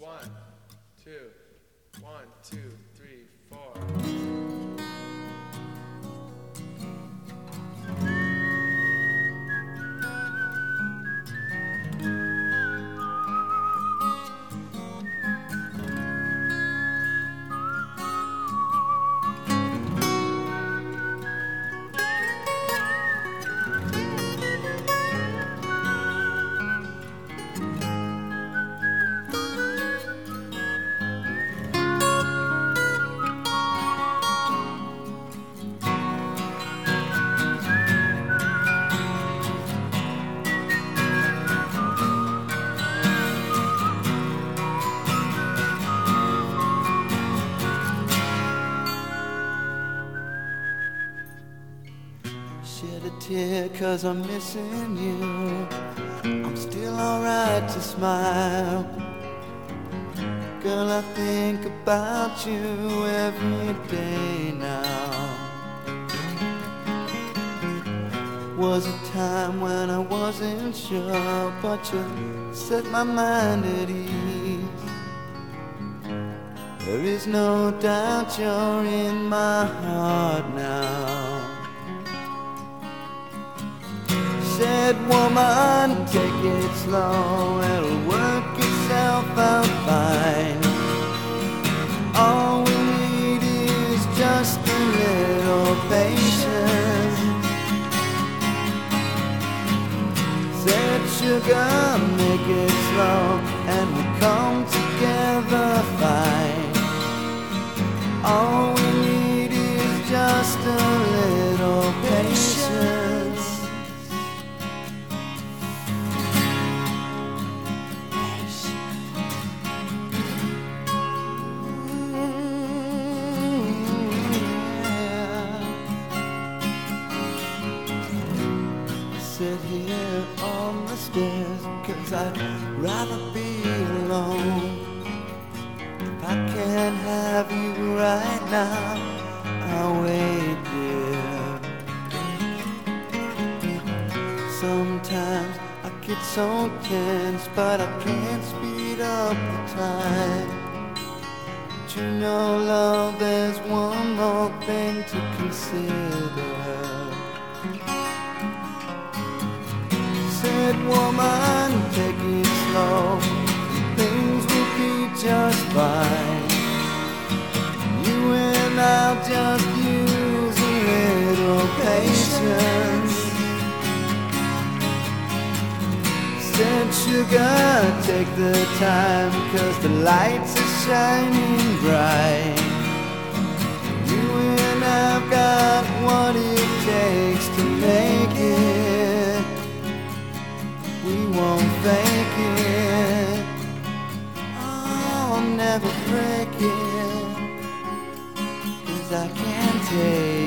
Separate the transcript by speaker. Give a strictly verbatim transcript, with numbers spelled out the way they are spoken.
Speaker 1: One, two, one, two, three, four.
Speaker 2: Shed a tear cause I'm missing you. I'm still alright to smile. Girl, I think about you every day now. Was a time when I wasn't sure, but you set my mind at ease. There is no doubt you're in my heart now. Said, woman, take it slow, it'll work itself out fine. All we need is just a little patience. Said, sugar, make it slow, and we'll come together fine. All we need is just a little patience. Sit here on the stairs, cause I'd rather be alone. If I can't have you right now, I'll wait there. Sometimes I get so tense, but I can't speed up the time. But you know, love, there's one more thing to consider. Said, woman, take it slow, things will be just fine. You and I'll just use a little patience. Said, sugar, take the time, cause the lights are shining bright. You and I've got what it takes to make it. We won't fake it, I'll never break it, cause I can't take